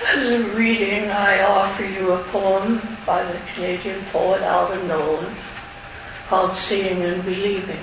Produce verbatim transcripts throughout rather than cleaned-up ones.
As a reading, I offer you a poem by the Canadian poet Alvin Nolan called Seeing and Believing.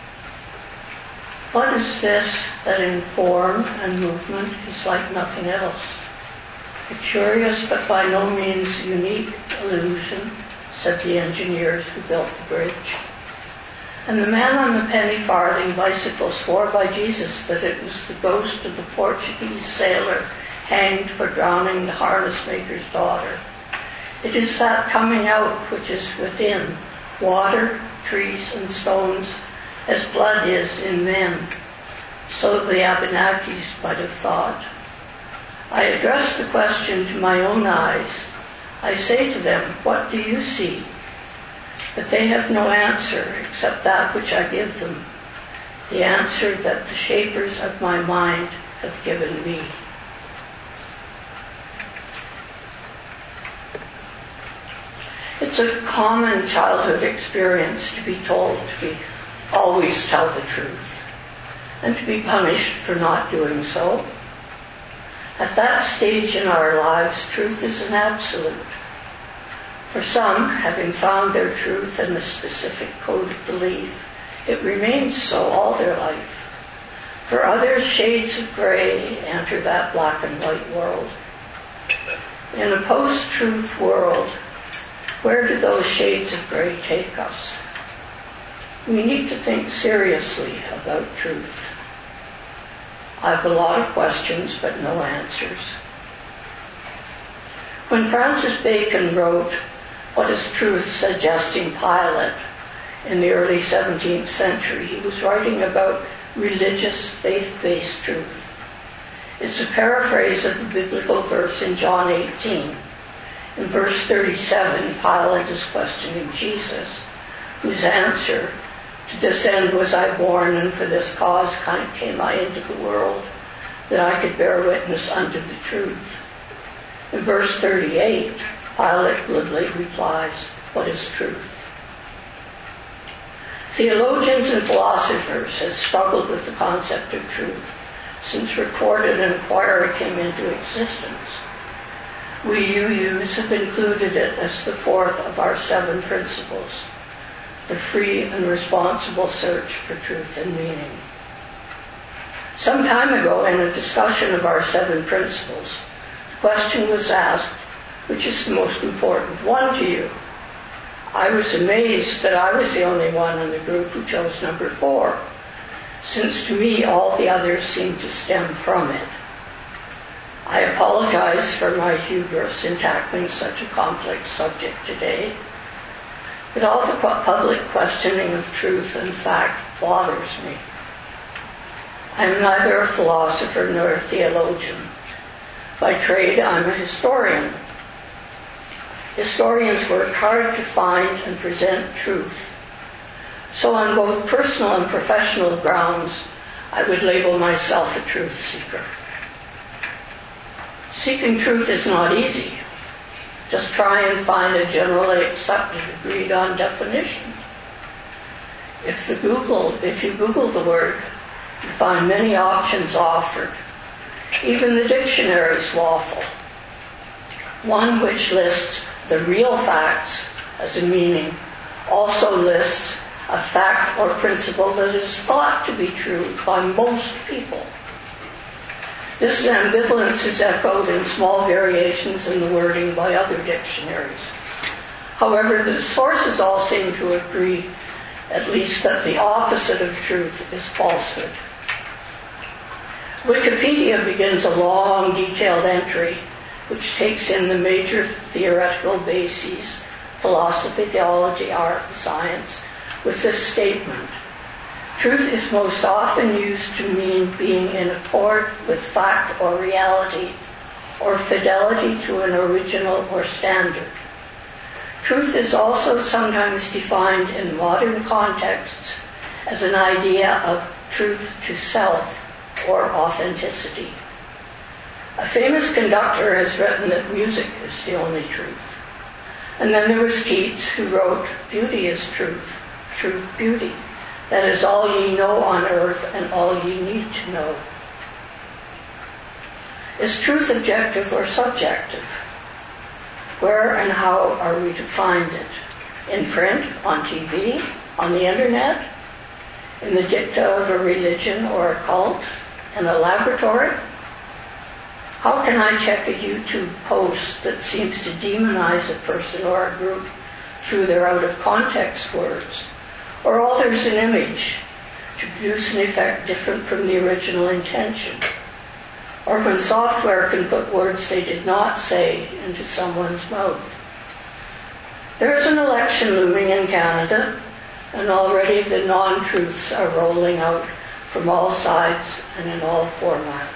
What is this that in form and movement is like nothing else? A curious but by no means unique illusion, said the engineers who built the bridge. And the man on the penny farthing bicycle swore by Jesus that it was the ghost of the Portuguese sailor hanged for drowning the harness maker's daughter. It is that coming out which is within, water, trees, and stones, as blood is in men. So the Abenakis might have thought. I address the question to my own eyes. I say to them, what do you see? But they have no answer except that which I give them, the answer that the shapers of my mind have given me. It's a common childhood experience to be told to be always tell the truth and to be punished for not doing so. At that stage in our lives, truth is an absolute. For some, having found their truth in a specific code of belief, it remains so all their life. For others, shades of grey enter that black and white world. In a post-truth world, where do those shades of grey take us? We need to think seriously about truth. I have a lot of questions, but no answers. When Francis Bacon wrote, What is Truth, suggesting Pilate, in the early seventeenth century, he was writing about religious, faith-based truth. It's a paraphrase of the biblical verse in John eighteen. In verse thirty-seven, Pilate is questioning Jesus, whose answer, to this end was I born, and for this cause came I into the world, that I could bear witness unto the truth. In verse thirty-eight, Pilate glibly replies, what is truth? Theologians and philosophers have struggled with the concept of truth since recorded inquiry came into existence. We U Us have included it as the fourth of our seven principles, the free and responsible search for truth and meaning. Some time ago, in a discussion of our seven principles, the question was asked, which is the most important one to you? I was amazed that I was the only one in the group who chose number four, since to me all the others seemed to stem from it. I apologize for my hubris in tackling such a complex subject today, but all the public questioning of truth and fact bothers me. I am neither a philosopher nor a theologian. By trade, I'm a historian. Historians work hard to find and present truth. So on both personal and professional grounds, I would label myself a truth seeker. Seeking truth is not easy. Just try and find a generally accepted, agreed on definition. If, the Google, if you Google the word, you find many options offered. Even the dictionaries waffle. One which lists the real facts as a meaning also lists a fact or principle that is thought to be true by most people. This ambivalence is echoed in small variations in the wording by other dictionaries. However, the sources all seem to agree, at least, that the opposite of truth is falsehood. Wikipedia begins a long, detailed entry which takes in the major theoretical bases, philosophy, theology, art, and science, with this statement. Truth is most often used to mean being in accord with fact or reality, or fidelity to an original or standard. Truth is also sometimes defined in modern contexts as an idea of truth to self or authenticity. A famous conductor has written that music is the only truth. And then there was Keats, who wrote, beauty is truth, truth beauty. That is all ye know on earth and all ye need to know. Is truth objective or subjective? Where and how are we to find it? In print, on T V, on the internet, in the dicta of a religion or a cult, in a laboratory? How can I check a YouTube post that seems to demonize a person or a group through their out-of-context words, or alters an image to produce an effect different from the original intention, or when software can put words they did not say into someone's mouth? There's an election looming in Canada, and already the non-truths are rolling out from all sides and in all formats.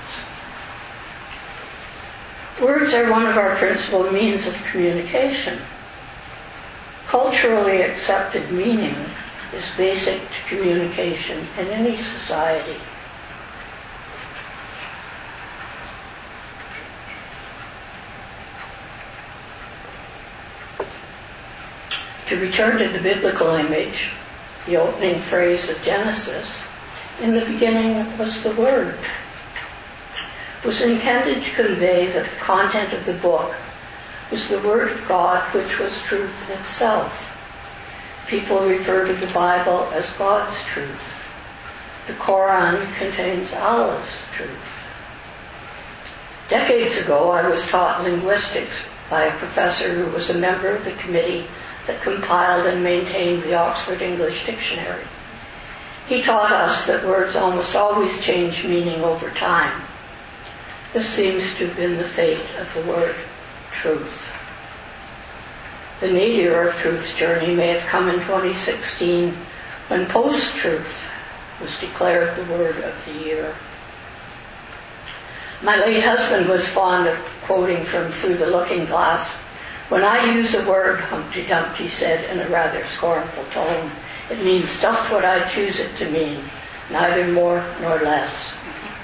Words are one of our principal means of communication. Culturally accepted meaning is basic to communication in any society. To return to the biblical image, the opening phrase of Genesis, in the beginning was the Word, was intended to convey that the content of the book was the Word of God, which was truth itself. People refer to the Bible as God's truth. The Quran contains Allah's truth. Decades ago, I was taught linguistics by a professor who was a member of the committee that compiled and maintained the Oxford English Dictionary. He taught us that words almost always change meaning over time. This seems to have been the fate of the word truth. The nadir of truth's journey may have come in twenty sixteen when post-truth was declared the word of the year. My late husband was fond of quoting from Through the Looking Glass. When I use a word, Humpty Dumpty said in a rather scornful tone, it means just what I choose it to mean, neither more nor less.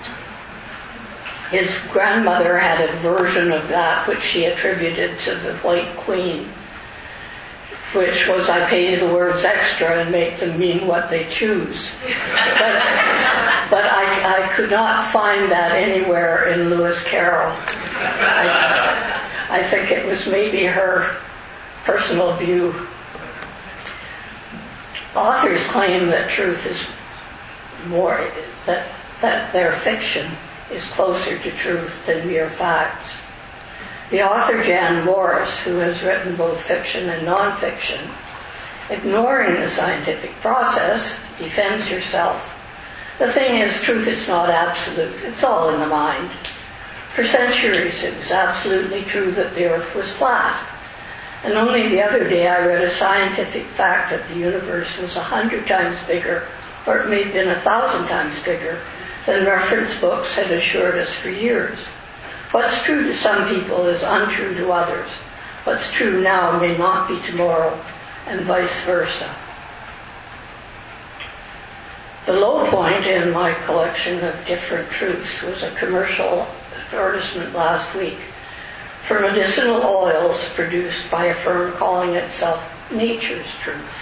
His grandmother had a version of that which she attributed to the White Queen, which was, I pays the words extra and make them mean what they choose. But, but I, I could not find that anywhere in Lewis Carroll. I, I think it was maybe her personal view. Authors claim that truth is more, that, that their fiction is closer to truth than mere facts. The author Jan Morris, who has written both fiction and non-fiction, ignoring the scientific process, defends herself. The thing is, truth is not absolute. It's all in the mind. For centuries, it was absolutely true that the earth was flat. And only the other day I read a scientific fact that the universe was a hundred times bigger, or it may have been a thousand times bigger, than reference books had assured us for years. What's true to some people is untrue to others. What's true now may not be tomorrow, and vice versa. The low point in my collection of different truths was a commercial advertisement last week for medicinal oils produced by a firm calling itself Nature's Truth.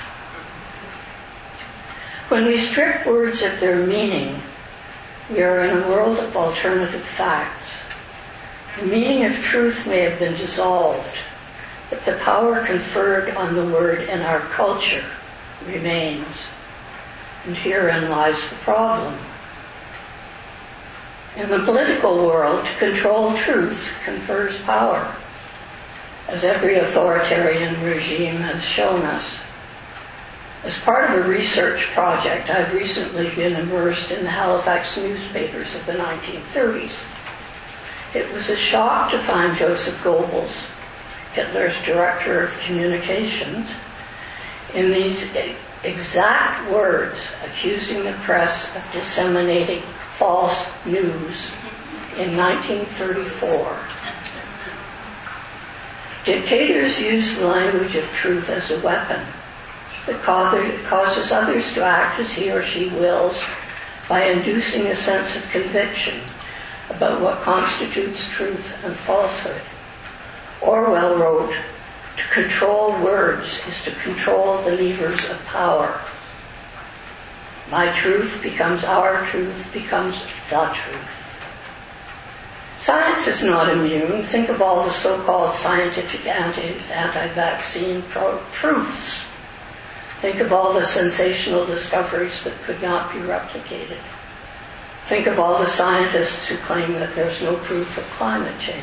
When we strip words of their meaning, we are in a world of alternative facts. The meaning of truth may have been dissolved, but the power conferred on the word in our culture remains. And herein lies the problem. In the political world, to control truth confers power, as every authoritarian regime has shown us. As part of a research project, I've recently been immersed in the Halifax newspapers of the nineteen thirties. It was a shock to find Joseph Goebbels, Hitler's director of communications, in these exact words accusing the press of disseminating false news in nineteen thirty-four. Dictators use the language of truth as a weapon that causes others to act as he or she wills by inducing a sense of conviction about what constitutes truth and falsehood. Orwell wrote, "To control words is to control the levers of power. My truth becomes our truth, becomes the truth." Science is not immune. Think of all the so-called scientific anti, anti-vaccine pro- proofs. Think of all the sensational discoveries that could not be replicated. Think of all the scientists who claim that there's no proof of climate change.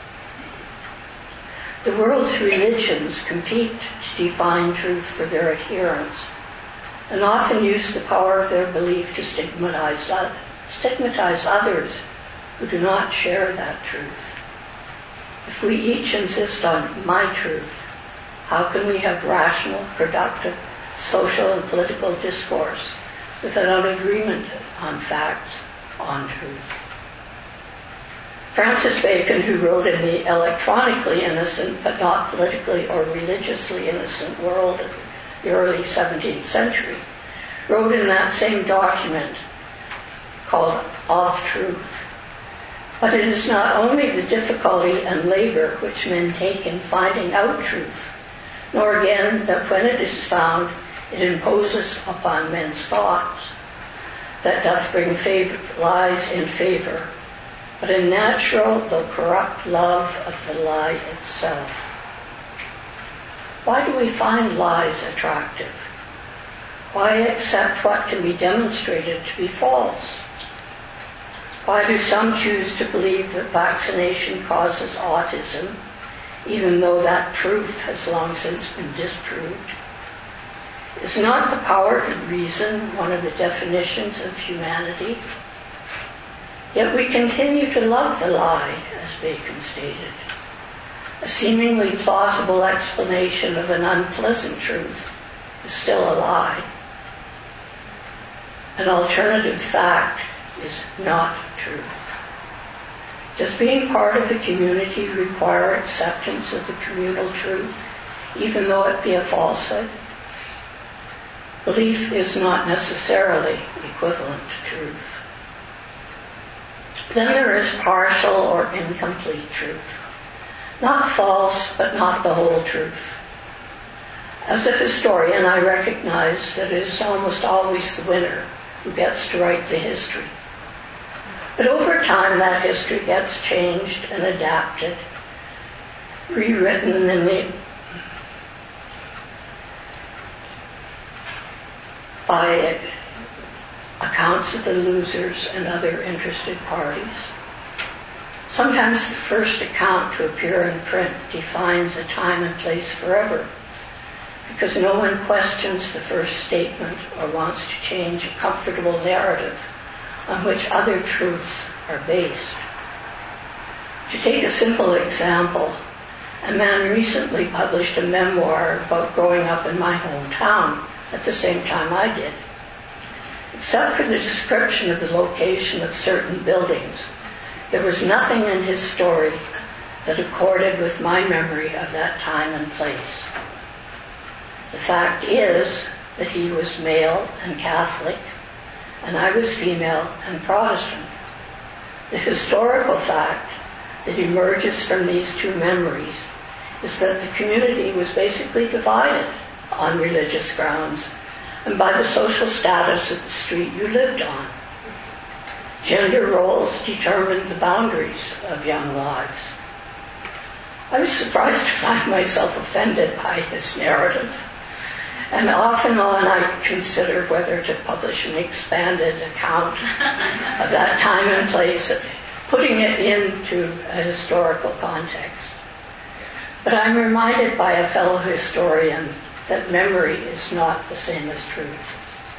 The world's religions compete to define truth for their adherents and often use the power of their belief to stigmatize, stigmatize others who do not share that truth. If we each insist on my truth, how can we have rational, productive, social and political discourse without an agreement on facts, on truth? Francis Bacon, who wrote in the electronically innocent but not politically or religiously innocent world of the early seventeenth century, wrote in that same document called Of Truth. But it is not only the difficulty and labor which men take in finding out truth, nor again that when it is found, it imposes upon men's thoughts, that doth bring favor, lies in favor, but a natural though corrupt love of the lie itself. Why do we find lies attractive? Why accept what can be demonstrated to be false? Why do some choose to believe that vaccination causes autism, even though that proof has long since been disproved? Is not the power to reason one of the definitions of humanity? Yet we continue to love the lie, as Bacon stated. A seemingly plausible explanation of an unpleasant truth is still a lie. An alternative fact is not truth. Does being part of the community require acceptance of the communal truth, even though it be a falsehood? Belief is not necessarily equivalent to truth. Then there is partial or incomplete truth. Not false, but not the whole truth. As a historian, I recognize that it is almost always the winner who gets to write the history. But over time, that history gets changed and adapted, rewritten in the by accounts of the losers and other interested parties. Sometimes the first account to appear in print defines a time and place forever, because no one questions the first statement or wants to change a comfortable narrative on which other truths are based. To take a simple example, a man recently published a memoir about growing up in my hometown at the same time I did. Except for the description of the location of certain buildings, there was nothing in his story that accorded with my memory of that time and place. The fact is that he was male and Catholic, and I was female and Protestant. The historical fact that emerges from these two memories is that the community was basically divided on religious grounds and by the social status of the street you lived on. Gender roles determined the boundaries of young lives. I was surprised to find myself offended by his narrative, and off and on I considered whether to publish an expanded account of that time and place, putting it into a historical context. But I'm reminded by a fellow historian that memory is not the same as truth.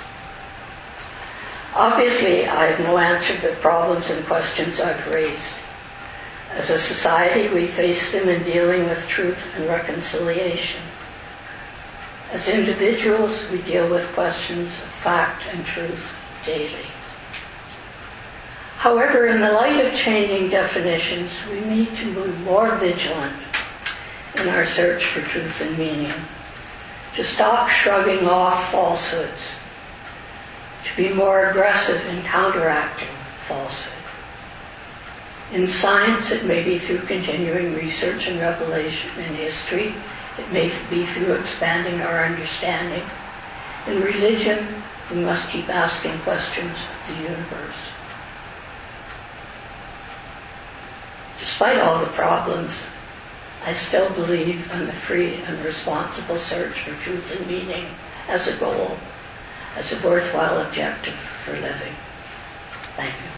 Obviously, I have no answer to the problems and questions I've raised. As a society, we face them in dealing with truth and reconciliation. As individuals, we deal with questions of fact and truth daily. However, in the light of changing definitions, we need to move more vigilant in our search for truth and meaning, to stop shrugging off falsehoods, to be more aggressive in counteracting falsehood. In science, it may be through continuing research and revelation. In history, it may be through expanding our understanding. In religion, we must keep asking questions of the universe. Despite all the problems, I still believe in the free and responsible search for truth and meaning as a goal, as a worthwhile objective for living. Thank you.